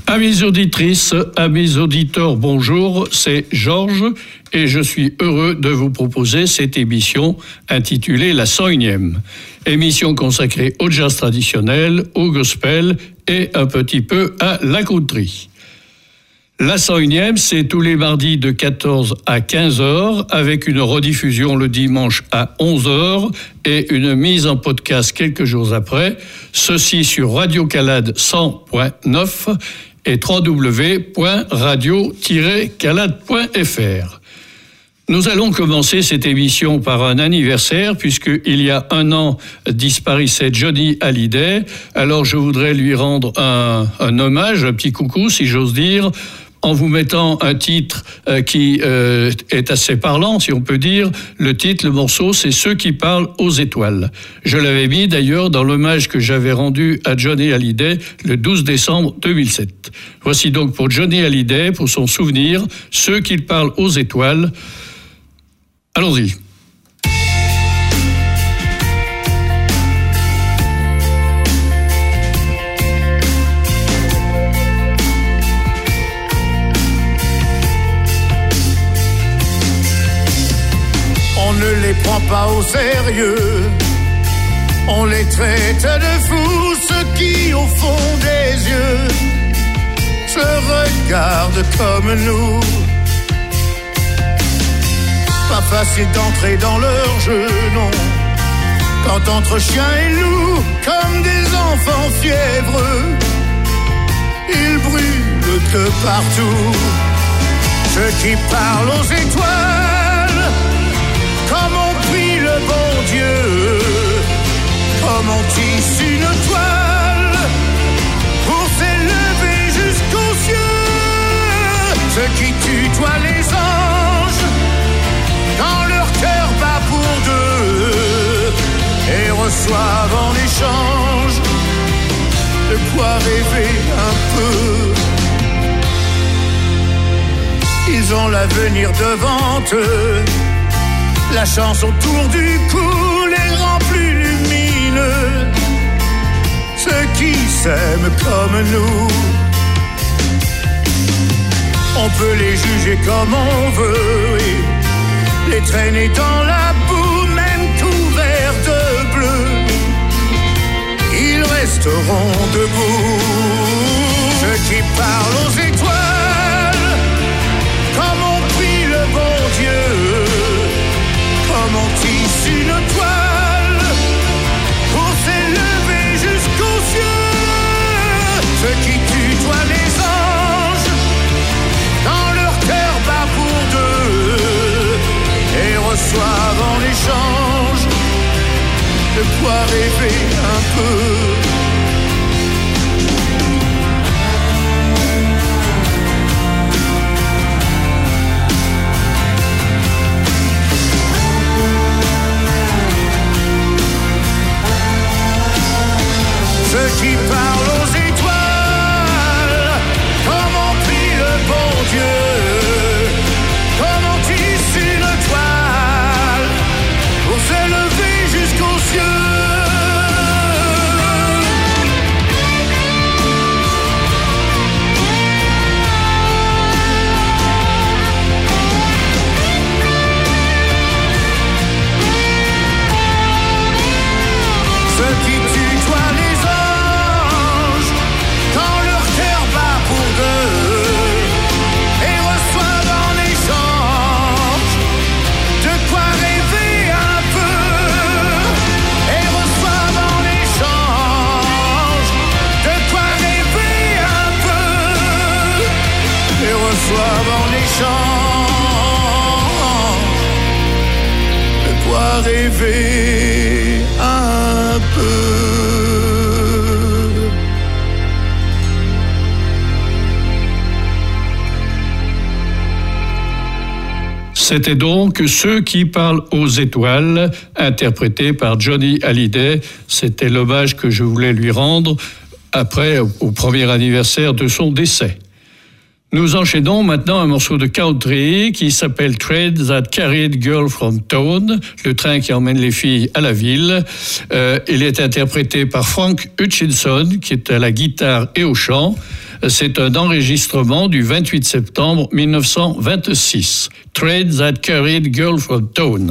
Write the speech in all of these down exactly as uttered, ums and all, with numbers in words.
Amis auditrices, amis auditeurs, bonjour, c'est Georges et je suis heureux de vous proposer cette émission intitulée La cent unième. Émission consacrée au jazz traditionnel, au gospel et un petit peu à la country. La cent unième, c'est tous les mardis de quatorze à quinze heures avec une rediffusion le dimanche à onze heures et une mise en podcast quelques jours après. Ceci sur Radio Calade cent point neuf et w w w point radio tiret calade point f r. Nous allons commencer cette émission par un anniversaire, puisqu'il y a un an disparaissait Johnny Hallyday. Alors je voudrais lui rendre un, un hommage, un petit coucou, si j'ose dire, en vous mettant un titre euh, qui euh, est assez parlant, si on peut dire. Le titre, le morceau, c'est « Ceux qui parlent aux étoiles ». Je l'avais mis d'ailleurs dans l'hommage que j'avais rendu à Johnny Hallyday le douze décembre deux mille sept. Voici donc pour Johnny Hallyday, pour son souvenir, « Ceux qui parlent aux étoiles ». Allons-y. On ne les prend pas au sérieux, on les traite de fous, ceux qui au fond des yeux se regardent comme nous. Pas facile d'entrer dans leur jeu, non, quand entre chien et loup, comme des enfants fiévreux, ils brûlent de partout. Ceux qui parlent aux étoiles, comme on prie le bon Dieu, comme on tisse une toile pour s'élever jusqu'aux cieux. Ceux qui tutoient les anges dans leur cœur bat pour deux et reçoivent en échange de quoi rêver un peu. Ils ont l'avenir devant eux, la chance autour du cou les rend plus lumineux. Ceux qui s'aiment comme nous, on peut les juger comme on veut, oui, les traîner dans la boue, même couverts de bleu, ils resteront debout. Ceux qui parlent aux étoiles, comme on prie le bon Dieu, comme on tisse une toile pour s'élever jusqu'aux cieux. Ceux qui tutoient les anges dans leur cœur bat pour deux et reçoivent en échange de quoi rêver un peu. Ceux qui parlent aux étoiles, comme on prie le bon Dieu, comme on tisse une toile pour s'élever jusqu'aux cieux. Ceux qui tutoient les anges quand leur cœur bat pour deux et reçoivent en échange de quoi rêver un peu, et reçoivent en échange de quoi rêver un peu, et reçoivent en échange de quoi rêver un peu. C'était donc « Ceux qui parlent aux étoiles », interprété par Johnny Hallyday. C'était l'hommage que je voulais lui rendre après, au premier anniversaire de son décès. Nous enchaînons maintenant un morceau de country qui s'appelle Train That Carried Girl from Town, le train qui emmène les filles à la ville. Euh, il est interprété par Frank Hutchinson, qui est à la guitare et au chant. C'est un enregistrement du vingt-huit septembre mille neuf cent vingt-six. Train That Carried Girl from Town.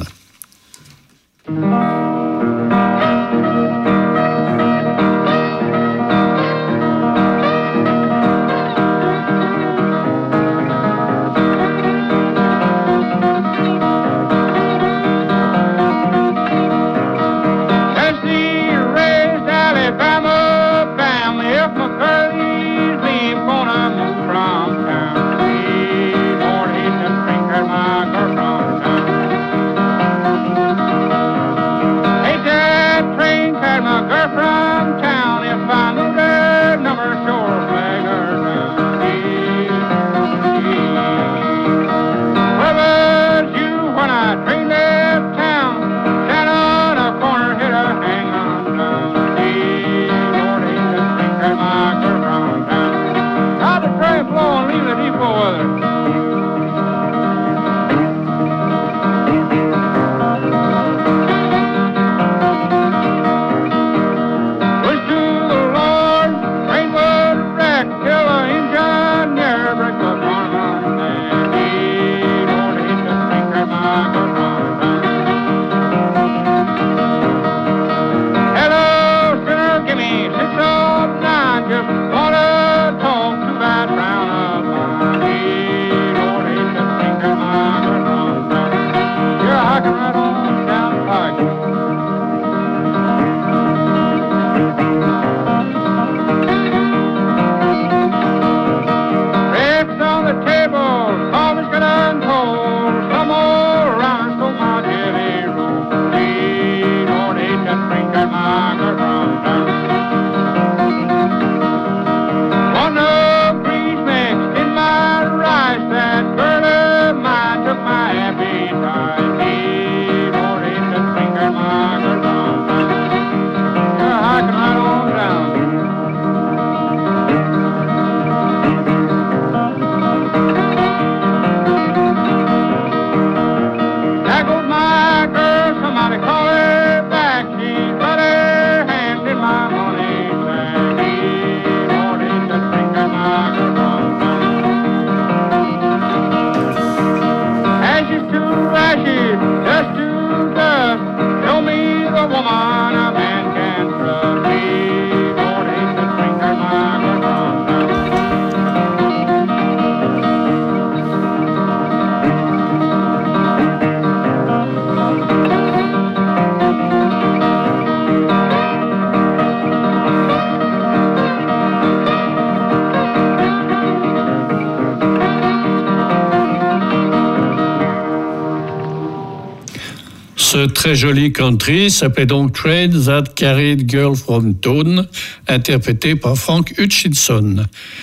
Ce très joli country s'appelait donc Train That Carried Girl from Town, interprété par Frank Hutchinson.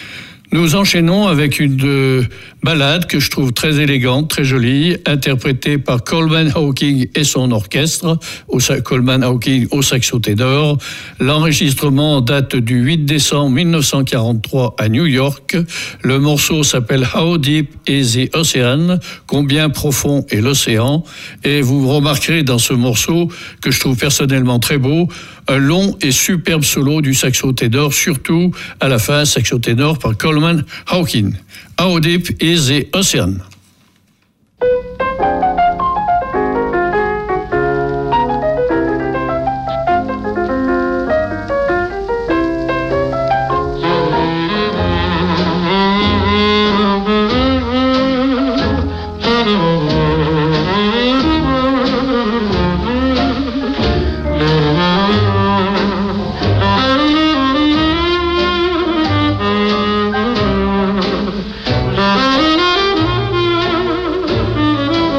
Nous enchaînons avec une euh, ballade que je trouve très élégante, très jolie, interprétée par Coleman Hawking et son orchestre, au, Coleman Hawking au saxo ténor. L'enregistrement date du huit décembre mille neuf cent quarante-trois à New York. Le morceau s'appelle How Deep is the Ocean, combien profond est l'océan. Et vous remarquerez dans ce morceau, que je trouve personnellement très beau, un long et superbe solo du saxo ténor, surtout à la fin, saxo ténor par Coleman Hawking. How deep is the ocean? Thank you.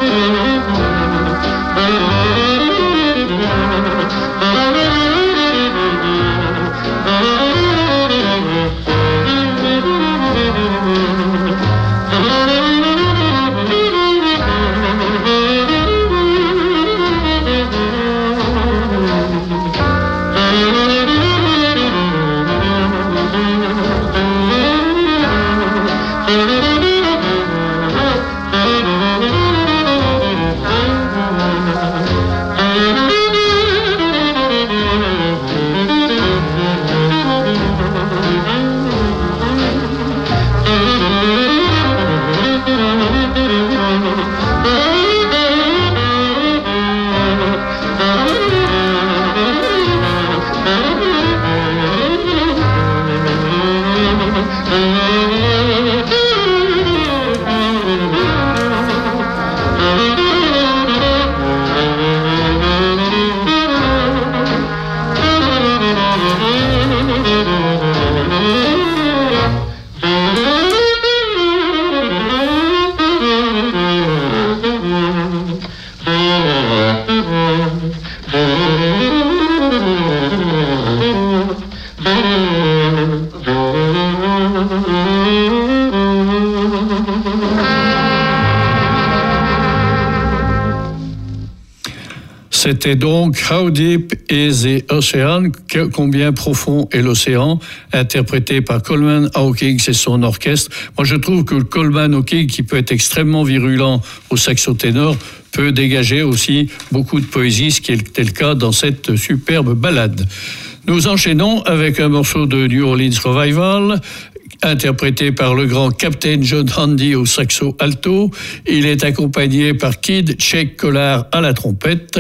C'était donc How Deep is the Ocean, combien profond est l'océan, interprété par Coleman Hawkins et son orchestre. Moi, je trouve que Coleman Hawkins, qui peut être extrêmement virulent au saxo ténor, peut dégager aussi beaucoup de poésie, ce qui était le cas dans cette superbe ballade. Nous enchaînons avec un morceau de New Orleans Revival, interprété par le grand Captain John Handy au saxo alto. Il est accompagné par Kid Check Collard à la trompette,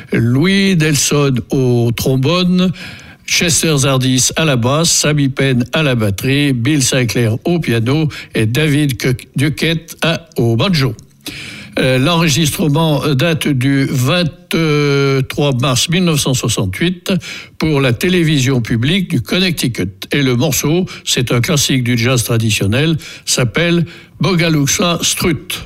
Louis Delson au trombone, Chester Zardis à la basse, Sammy Penn à la batterie, Bill Sinclair au piano et David Duquette à, au banjo. Euh, l'enregistrement date du vingt-trois mars mille neuf cent soixante-huit pour la télévision publique du Connecticut. Et le morceau, c'est un classique du jazz traditionnel, s'appelle Bogalusa Strut.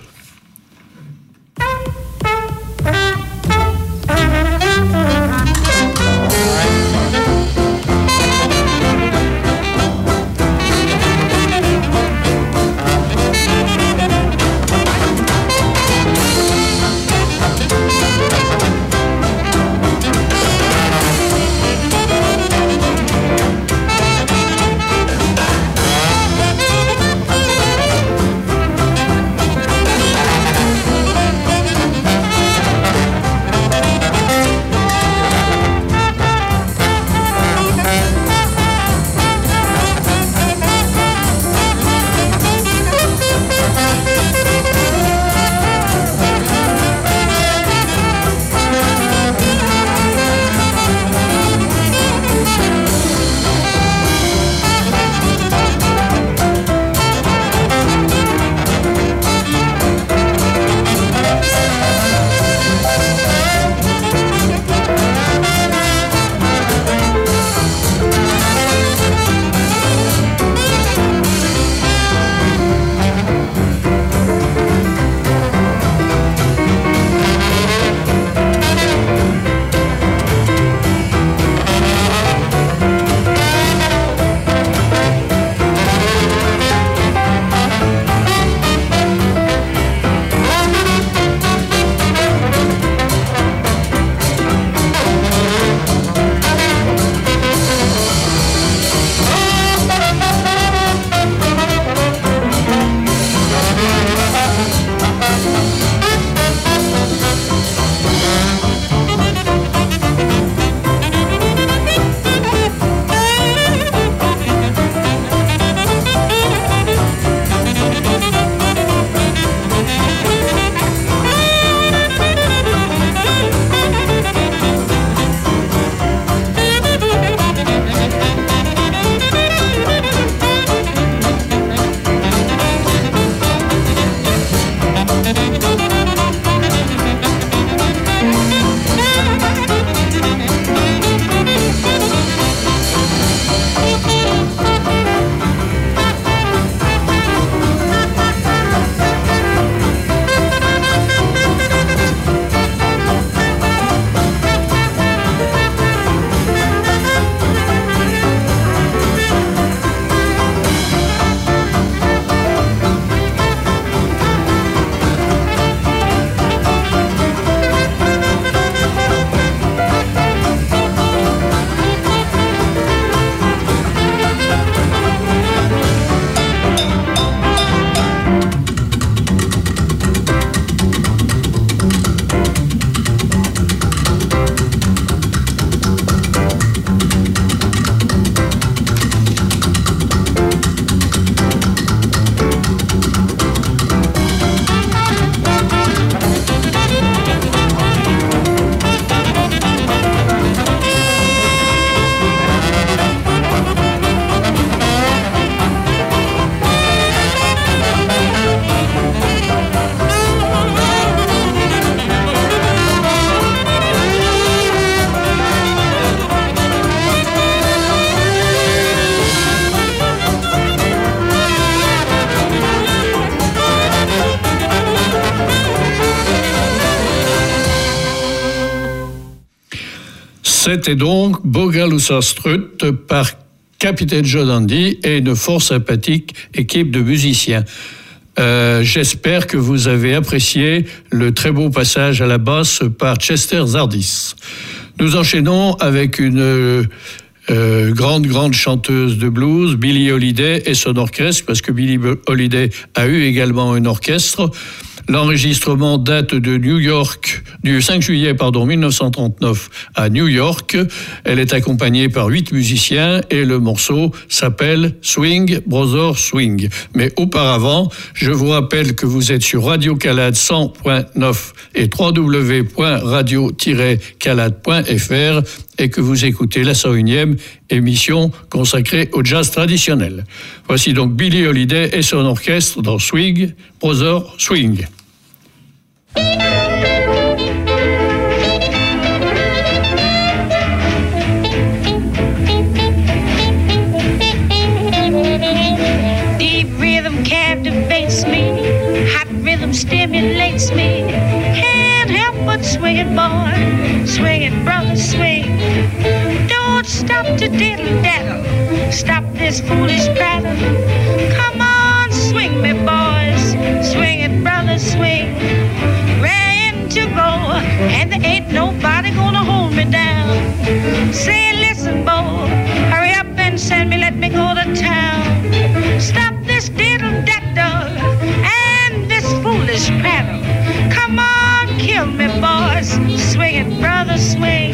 C'était donc Bogalusa Strut par Capitaine John Handy et une fort sympathique équipe de musiciens. Euh, j'espère que vous avez apprécié le très beau passage à la basse par Chester Zardis. Nous enchaînons avec une euh, grande, grande chanteuse de blues, Billie Holiday et son orchestre, parce que Billie Holiday a eu également un orchestre. L'enregistrement date de New York, du cinq juillet pardon, mille neuf cent trente-neuf à New York. Elle est accompagnée par huit musiciens et le morceau s'appelle Swing, Brother Swing. Mais auparavant, je vous rappelle que vous êtes sur Radio Calade cent point neuf et w w w point radio tiret calade point f r et que vous écoutez la cent unième émission consacrée au jazz traditionnel. Voici donc Billie Holiday et son orchestre dans Swing, Brother Swing. Deep rhythm captivates me, hot rhythm stimulates me. Can't help but swing it, boy, swing it, brother, swing. Don't stop to diddle daddle, stop this foolish prattle. Come on, swing me, boys, swing it, brother, swing. Ready to go, and there ain't nobody gonna hold me down. Say, listen, boy, hurry up and send me, let me go to town. Stop this diddle daddle and this foolish prattle. Come on, kill me, boys, swing it, brother, swing.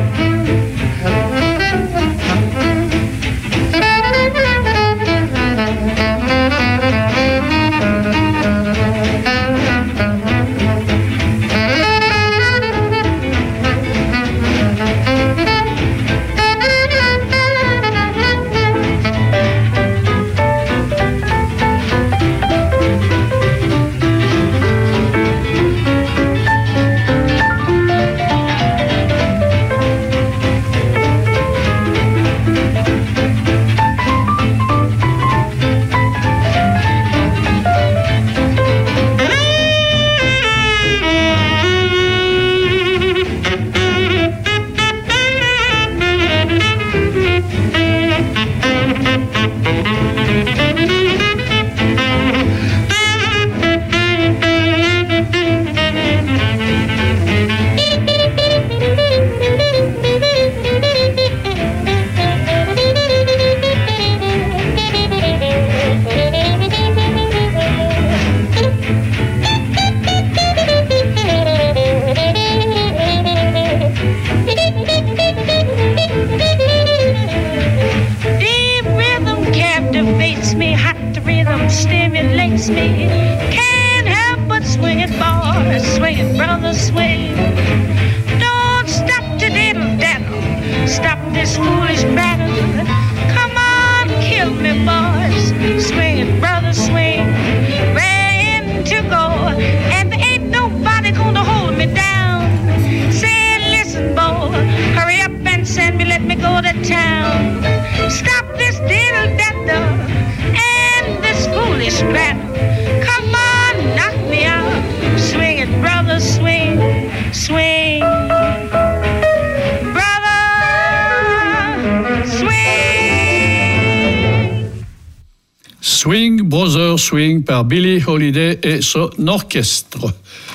Swing, Brother Swing par Billie Holiday et son orchestre.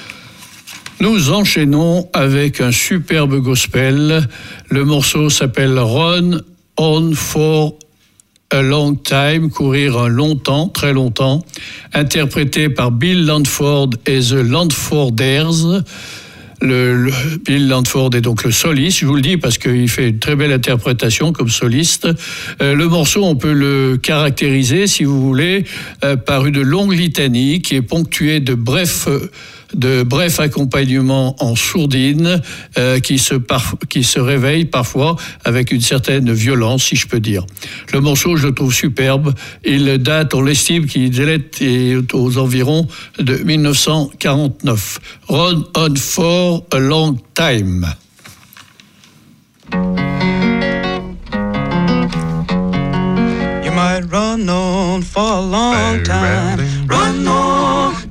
Nous enchaînons avec un superbe gospel. Le morceau s'appelle Run On For A Long Time, courir un long temps, très longtemps, interprété par Bill Landford et The Landforders. Le, le, Bill Landford est donc le soliste, je vous le dis parce qu'il fait une très belle interprétation comme soliste. Euh, le morceau, on peut le caractériser, si vous voulez, euh, par une longue litanie qui est ponctuée de brefs, de brefs accompagnements en sourdine euh, qui, se par, qui se réveillent parfois avec une certaine violence, si je peux dire. Le morceau, je le trouve superbe. Il date, on l'estime, qu'il est aux environs de mille neuf cent quarante-neuf. Run On For A Long Time. You might run on for a long time. Run on, ducking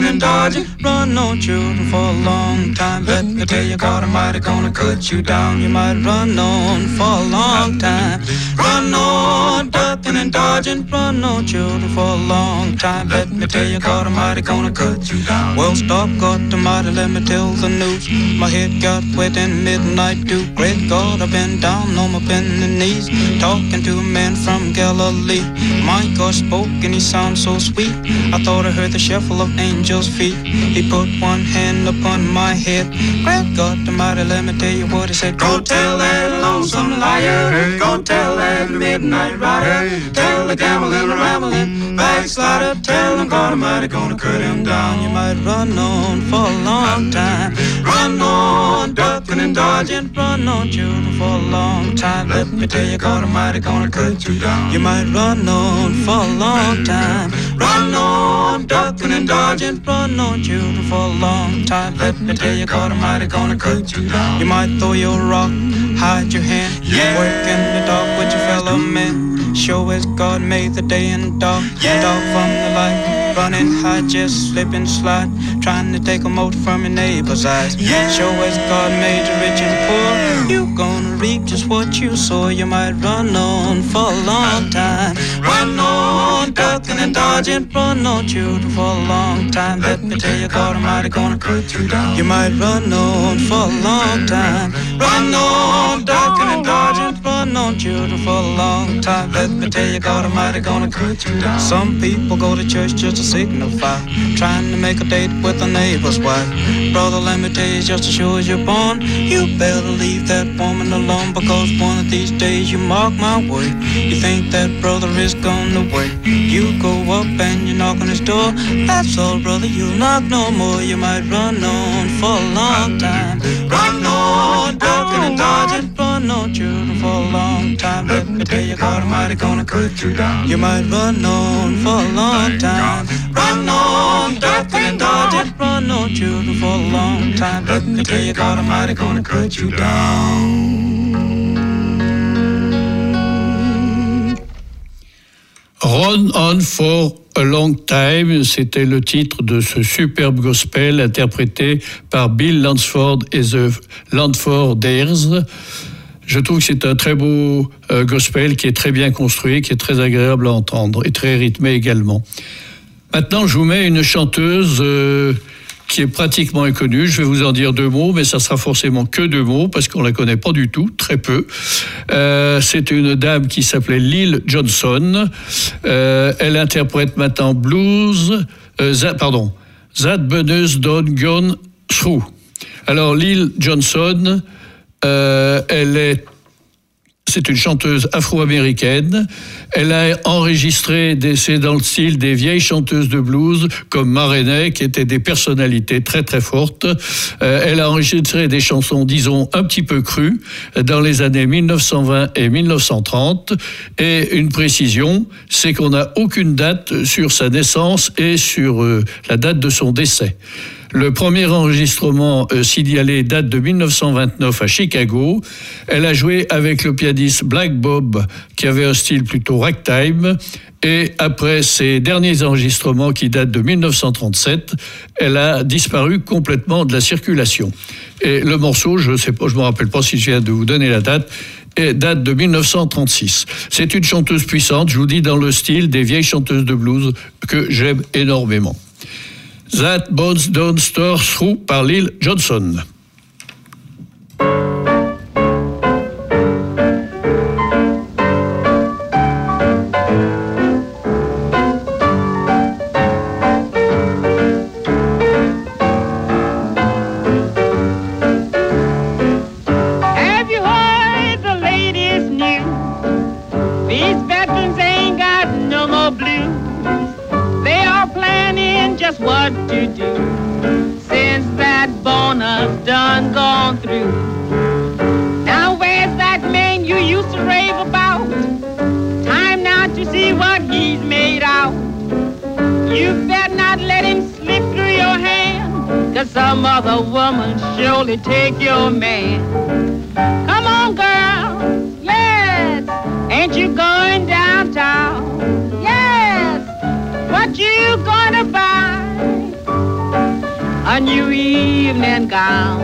ducking and dodging. Run on, children, for a long time. Let me tell you, God Almighty gonna cut you down. You might run on for a long time. Run on, ducking and dodging. Run on, children, for a long time. Let me tell you, God Almighty gonna cut you down. Well, stop, God Almighty, let me tell the news. My head got wet in midnight dew. Great God, I've been down on my bended knees, talking to a man from Galilee. My God spoke and he sounded so sweet. I thought I heard the shuffle of angels' feet. He put one hand upon my head. Great God Almighty, let me tell you what he said. Go tell that lonesome liar, hey. Go tell that midnight rider, hey. Tell the gambling, rambling backslider, tell him God Almighty gonna cut him down. You might run on for a long time. Run on, ducking and dodging. Run on, children, for a long time. Let me tell you, God Almighty gonna cut you down. You might run on for a long time. Run on, ducking and dodging. Run on, children, for a long time. Let me tell you, God Almighty gonna cut you down. You might throw your rock, hide your hand, yeah. Work in the dark with your fellow men. Show as God made the day and dark, yeah. Dark from the light. Running high, just slip and slide, trying to take a mote from your neighbor's eyes. Yeah. Show as God made you rich and poor. You gonna reap just what you sow. You might run on for a long time. Run on, ducking and dodging. Run on, children, for a long time. Let me tell you, God Almighty gonna cut you down. You might run on for a long time. Run on, ducking and dodging. Run on, children, for a long time. Let me tell you, God Almighty gonna cut you down. Some people go to church just to signify, trying to make a date with a neighbor's wife. Brother, let me tell you, just as sure as you're born, you better leave that woman alone, because one of these days, you mark my word, you think that brother is gone away. You go up and you knock on his door. That's all, brother, you'll knock no more. You might run on for a long time. Run on, ducking and dodging. Run on, children, for a long time. Let me tell you, God Almighty gonna cut you down. You might run on for a long time. Run on, ducking and dodging. Run on, children, for a long time. Let me tell you, God Almighty gonna cut you down. Run on for a long time, c'était le titre de ce superbe gospel interprété par Bill Lansford et The Lansfordaires. Je trouve que c'est un très beau euh, gospel qui est très bien construit, qui est très agréable à entendre et très rythmé également. Maintenant, je vous mets une chanteuse euh, qui est pratiquement inconnue. Je vais vous en dire deux mots, mais ça sera forcément que deux mots parce qu'on la connaît pas du tout, très peu. Euh, c'est une dame qui s'appelait Lil Johnson. Euh, elle interprète maintenant blues, euh, that, pardon, That Bunny's Done Gone Through. Alors Lil Johnson, euh, elle est C'est une chanteuse afro-américaine. Elle a enregistré, des, c'est dans le style des vieilles chanteuses de blues comme Ma Rainey, qui étaient des personnalités très très fortes. Euh, elle a enregistré des chansons, disons, un petit peu crues dans les années mille neuf cent vingt et mille neuf cent trente. Et une précision, c'est qu'on n'a aucune date sur sa naissance et sur euh, la date de son décès. Le premier enregistrement euh, signalé date de mille neuf cent vingt-neuf à Chicago. Elle a joué avec le pianiste Black Bob, qui avait un style plutôt ragtime. Et après ses derniers enregistrements, qui datent de mille neuf cent trente-sept, elle a disparu complètement de la circulation. Et le morceau, je sais pas, je me rappelle pas si je viens de vous donner la date, et date de mille neuf cent trente-six. C'est une chanteuse puissante, je vous dis, dans le style des vieilles chanteuses de blues que j'aime énormément. That Bones Don't Stir Through par Lil Johnson. Have you heard the latest news? These veterans ain't got no more blues. They are planning just what to do since that bonus done gone through. Now where's that man you used to rave about? Time now to see what he's made out. You better not let him slip through your hand, 'cause some other woman surely take your man. Come on, girl, yes, ain't you going downtown? Yes, what you gonna buy? a new evening gown.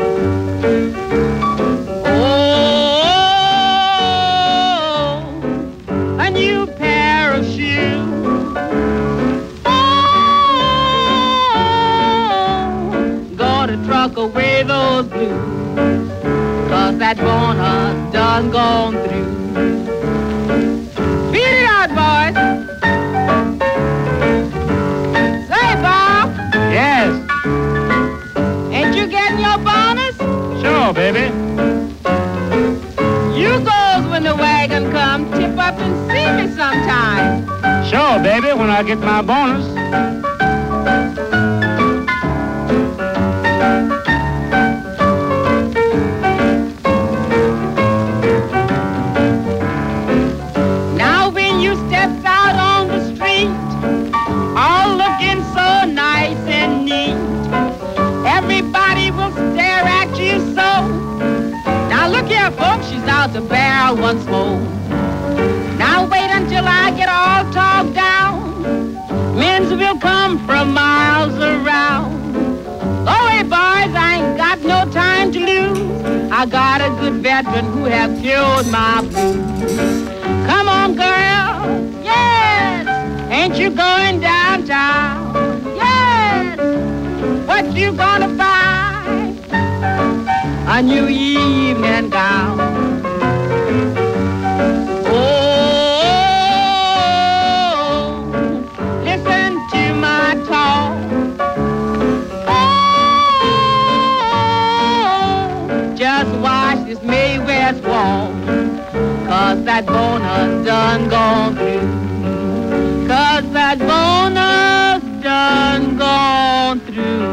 Oh, a new pair of shoes. Oh, gonna truck away those blues, 'cause that bonus done gone through. Beat it out, boys. Say, Bob. Yes. Ain't you getting your bonus? Sure, baby. You goes when the wagon come, tip up and see me sometime. Sure, baby, when I get my bonus. Now when you step out on the street, all looking so nice and neat, everybody will stare at you so. Now look here, folks, she's out the barrel once more. Now wait until I get all talked down. Men's will come from miles around. Go away, boys, I ain't got no time to lose. I got a good veteran who have cured my blues. Come on, girl, yes. Ain't you going downtown? Yes. What you gonna buy? A new evening gown. Oh, listen to my talk. Oh, just watch this May West walk, 'cause that bonus done gone through. 'Cause that bonus done gone through.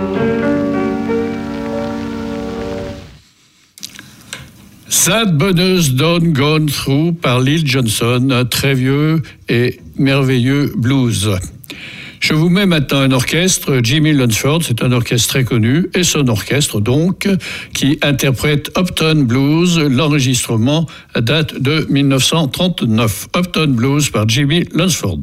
That Bonus Done Gone Through par Lil Johnson, un très vieux et merveilleux blues. Je vous mets maintenant un orchestre, Jimmy Lunceford, c'est un orchestre très connu, et son orchestre donc, qui interprète Uptown Blues. L'enregistrement date de dix-neuf cent trente-neuf. Uptown Blues par Jimmy Lunceford.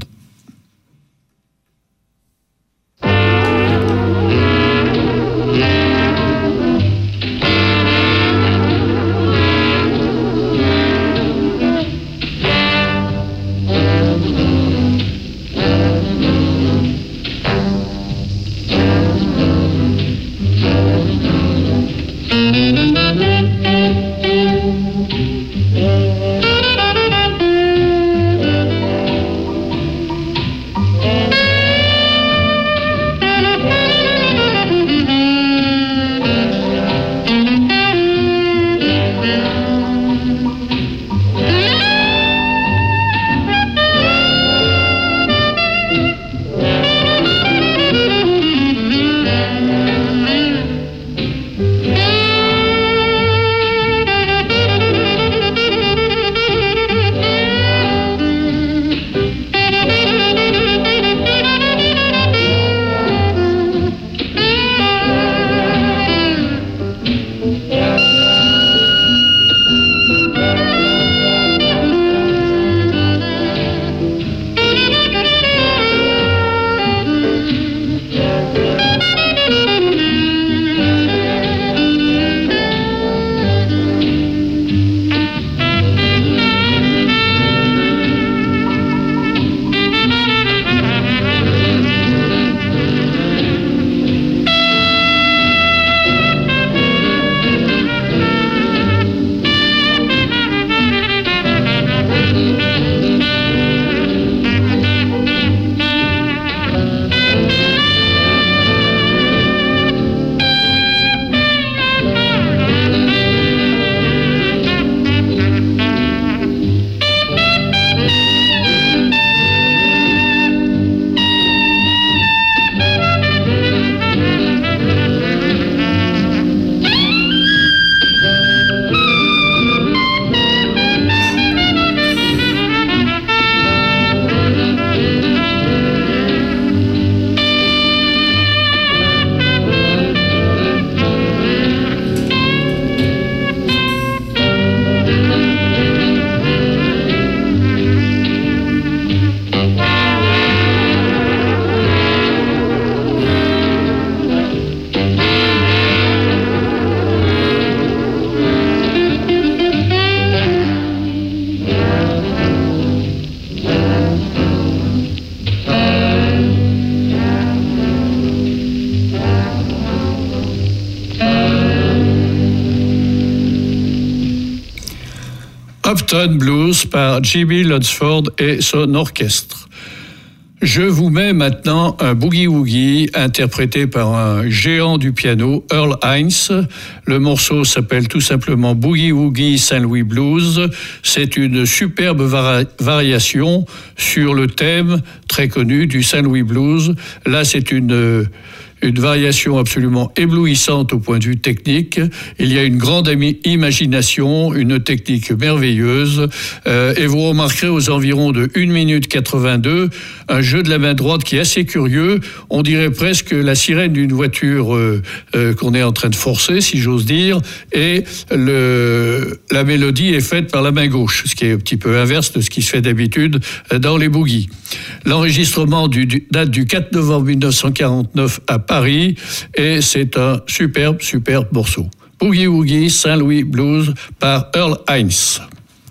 Uptown Blues par Jimmy Lunceford et son orchestre. Je vous mets maintenant un boogie-woogie interprété par un géant du piano, Earl Hines. Le morceau s'appelle tout simplement Boogie-woogie Saint-Louis Blues. C'est une superbe vari- variation sur le thème très connu du Saint-Louis Blues. Là, c'est une... Une variation absolument éblouissante au point de vue technique. Il y a une grande ami- imagination, une technique merveilleuse. Euh, et vous remarquerez aux environs de une minute quatre-vingt-deux, un jeu de la main droite qui est assez curieux. On dirait presque la sirène d'une voiture euh, euh, qu'on est en train de forcer, si j'ose dire. Et le, la mélodie est faite par la main gauche, ce qui est un petit peu inverse de ce qui se fait d'habitude dans les boogies. L'enregistrement du, du, date du quatre novembre mille neuf cent quarante-neuf à Paris, et c'est un superbe, superbe morceau. Boogie Woogie Saint-Louis Blues par Earl Hines.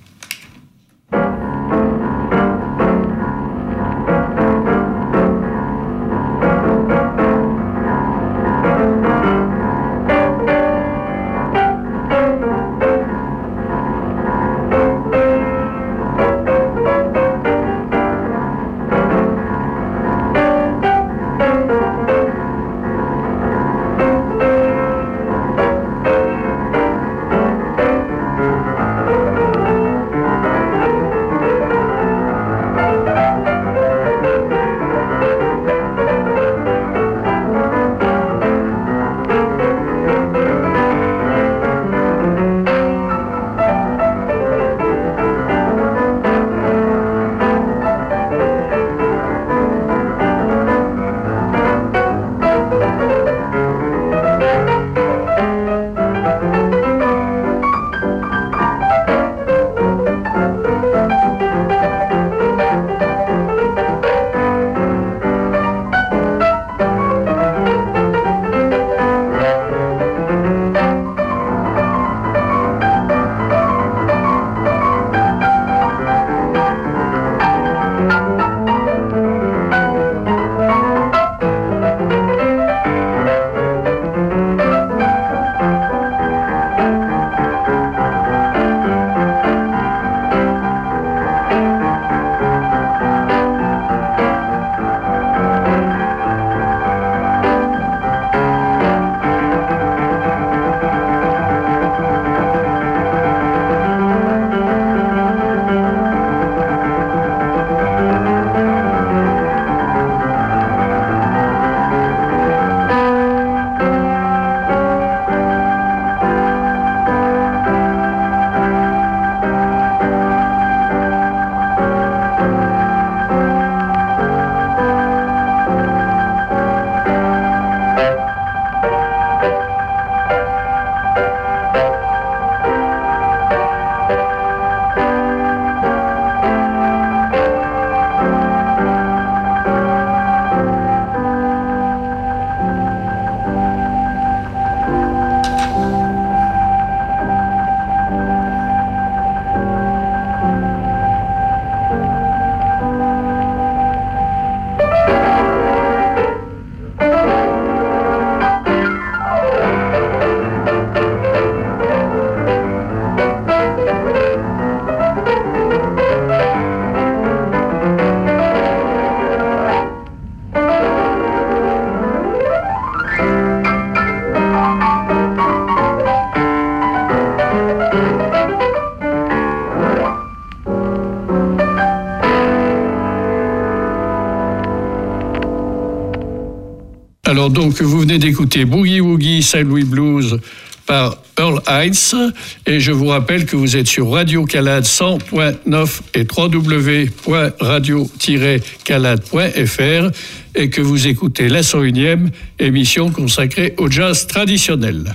Alors donc, vous venez d'écouter Boogie Woogie Saint-Louis Blues par Earl Hines, et je vous rappelle que vous êtes sur Radio Calade cent point neuf et w w w point radio tiret calade point f r et que vous écoutez la cent unième émission consacrée au jazz traditionnel.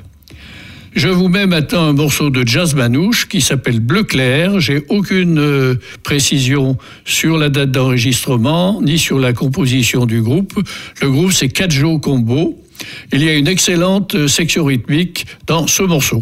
Je vous mets maintenant un morceau de jazz manouche qui s'appelle Bleu Clair. J'ai aucune euh, précision sur la date d'enregistrement ni sur la composition du groupe. Le groupe, c'est Cadjo Combo. Il y a une excellente section rythmique dans ce morceau.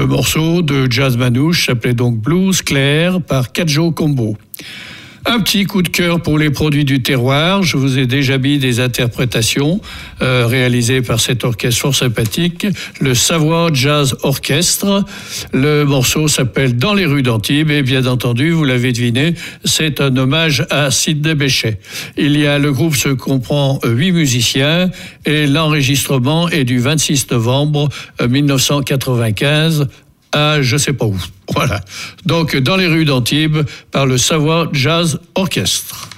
Le morceau de Jazz Manouche s'appelait donc Blues Clair par Cadjo Combo. Un petit coup de cœur pour les produits du terroir. Je vous ai déjà mis des interprétations euh, réalisées par cet orchestre fort sympathique, le Savoie Jazz Orchestre. Le morceau s'appelle Dans les rues d'Antibes et bien entendu, vous l'avez deviné, c'est un hommage à Sidney Bechet. Il y a, le groupe se comprend huit musiciens et l'enregistrement est du vingt-six novembre mille neuf cent quatre-vingt-quinze à je sais pas où. Voilà. Donc, Dans les rues d'Antibes par le Savoie Jazz Orchestre.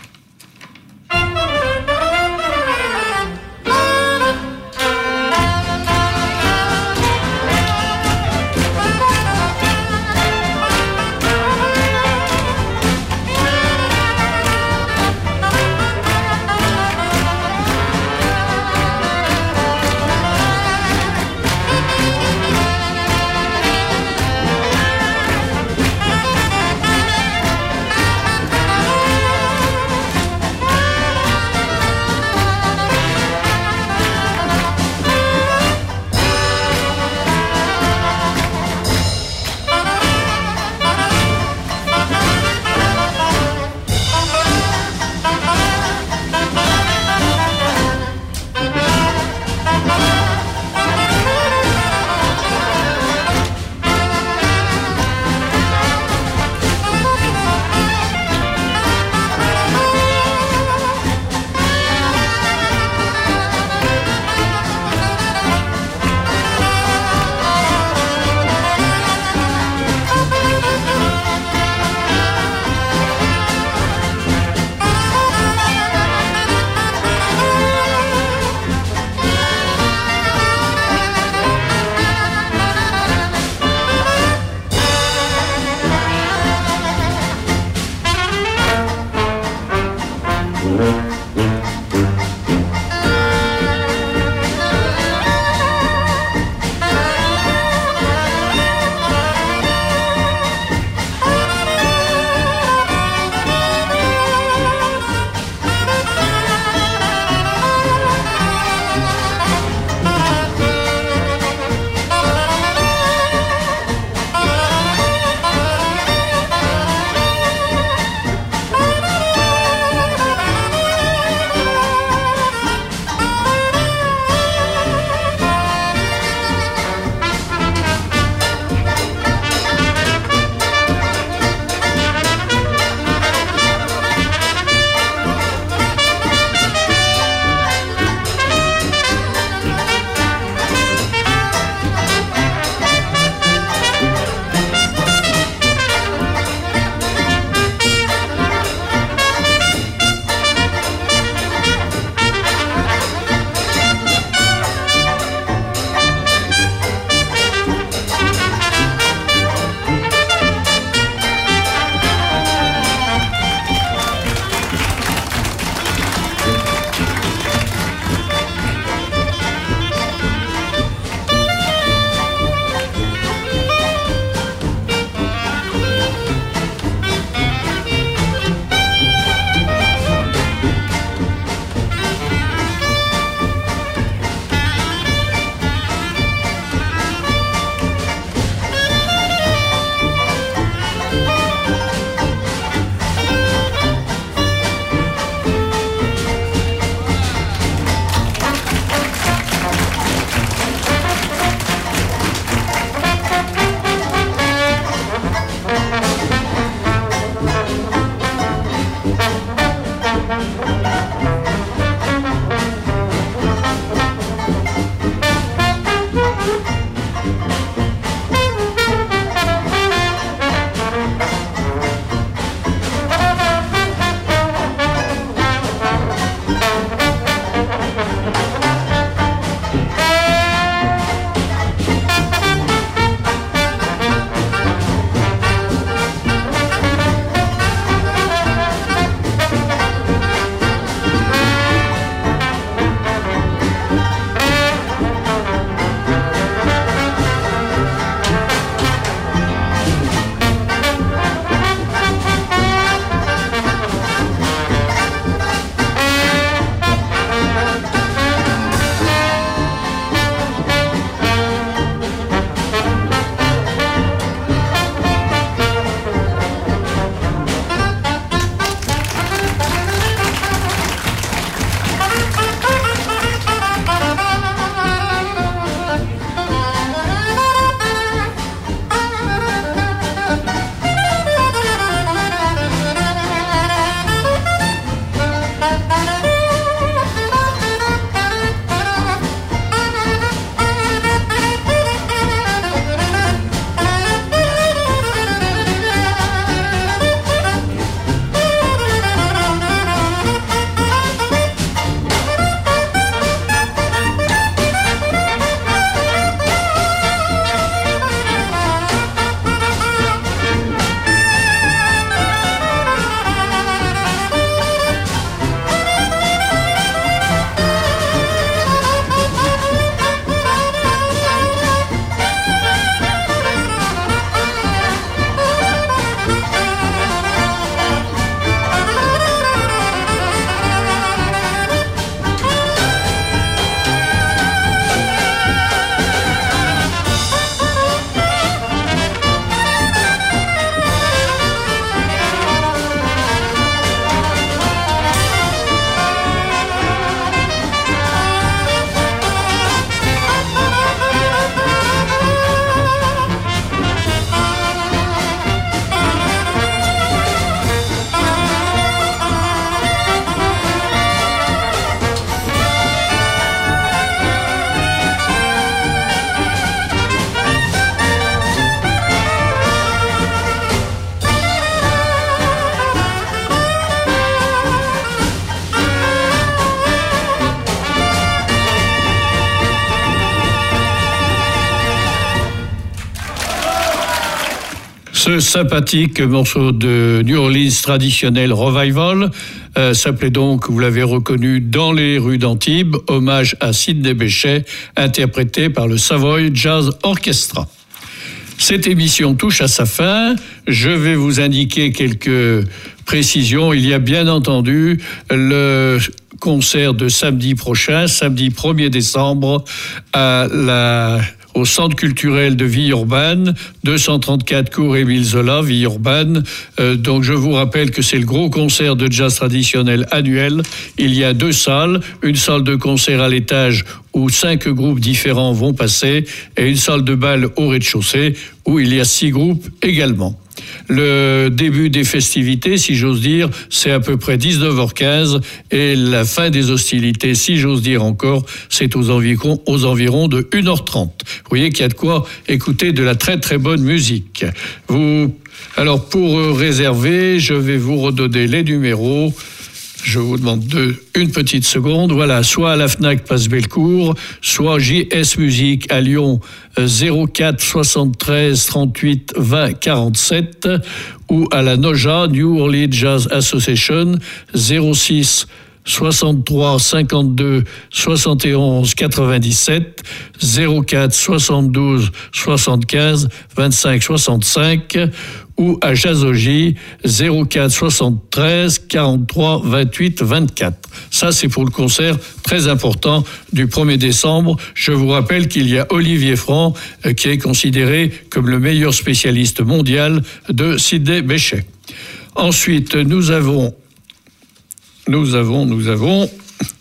Ce sympathique morceau de New Orleans traditionnel Revival euh, s'appelait donc, vous l'avez reconnu, Dans les rues d'Antibes, hommage à Sidney Bechet, interprété par le Savoy Jazz Orchestra. Cette émission touche à sa fin. Je vais vous indiquer quelques précisions. Il y a bien entendu le concert de samedi prochain, samedi premier décembre, à la... au Centre culturel de Villeurbanne, deux cent trente-quatre cours Émile Zola, Villeurbanne. Euh, donc je vous rappelle que c'est le gros concert de jazz traditionnel annuel. Il y a deux salles, une salle de concert à l'étage où cinq groupes différents vont passer et une salle de bal au rez-de-chaussée où il y a six groupes également. Le début des festivités, si j'ose dire, c'est à peu près dix-neuf heures quinze et la fin des hostilités, si j'ose dire encore, c'est aux environs, aux environs de une heure trente. Vous voyez qu'il y a de quoi écouter de la très très bonne musique. Vous, alors pour réserver, je vais vous redonner les numéros. Je vous demande de, une petite seconde. Voilà, soit à la Fnac Place Bellecour, soit J S Musique à Lyon, zéro quatre soixante-treize trente-huit vingt quarante-sept, ou à la Noja, New Orleans Jazz Association, zéro six soixante-trois cinquante-deux soixante et onze quatre-vingt-dix-sept, zéro quatre soixante-douze soixante-quinze vingt-cinq soixante-cinq, ou à Jazogi, zéro quatre soixante-treize quarante-trois vingt-huit vingt-quatre. Ça, c'est pour le concert très important du premier décembre. Je vous rappelle qu'il y a Olivier Franc, euh, qui est considéré comme le meilleur spécialiste mondial de Sidney Bechet. Ensuite, nous avons, nous avons, nous avons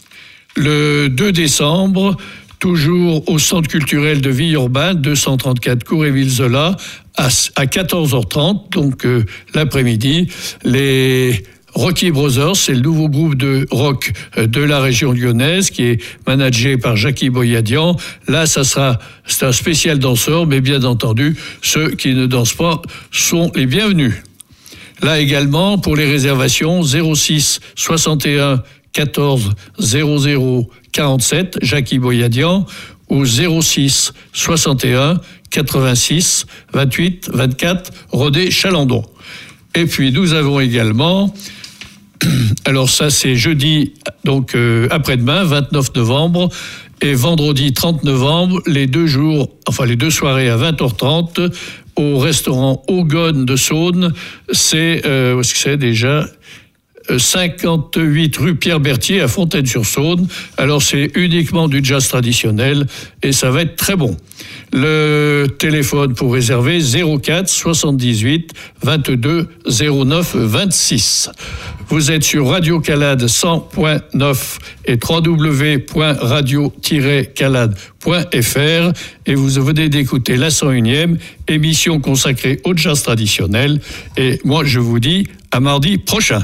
le deux décembre, toujours au Centre culturel de Villeurbanne, deux cent trente-quatre cours Émile Zola, à quatorze heures trente, donc euh, l'après-midi, les Rocky Brothers, c'est le nouveau groupe de rock euh, de la région lyonnaise qui est managé par Jackie Boyadian. Là, ça sera, c'est un spécial danseur, mais bien entendu, ceux qui ne dansent pas sont les bienvenus. Là également, pour les réservations, zéro six soixante et un quatorze zéro zéro quarante-sept, Jackie Boyadian, ou zéro six soixante et un quatre-vingt-six vingt-huit vingt-quatre, Rodé Chalandon. Et puis nous avons également, alors ça c'est jeudi, donc euh, après-demain, vingt-neuf novembre, et vendredi trente novembre, les deux jours, enfin les deux soirées à vingt heures trente, au restaurant Ogone de Saône. C'est, euh, où est-ce que c'est déjà ? cinquante-huit rue Pierre Berthier à Fontaine-sur-Saône. Alors c'est uniquement du jazz traditionnel et ça va être très bon. Le téléphone pour réserver zéro quatre soixante-dix-huit vingt-deux zéro neuf vingt-six. Vous êtes sur Radio Calade cent point neuf et w w w point radio tiret calade point f r et vous venez d'écouter la cent unième émission consacrée au jazz traditionnel. Et moi je vous dis à mardi prochain.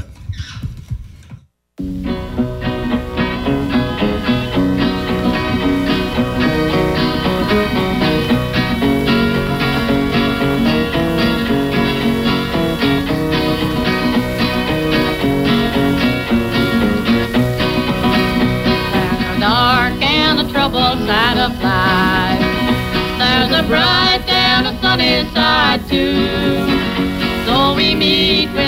Side of life, there's a bright and a sunny side too. So we meet.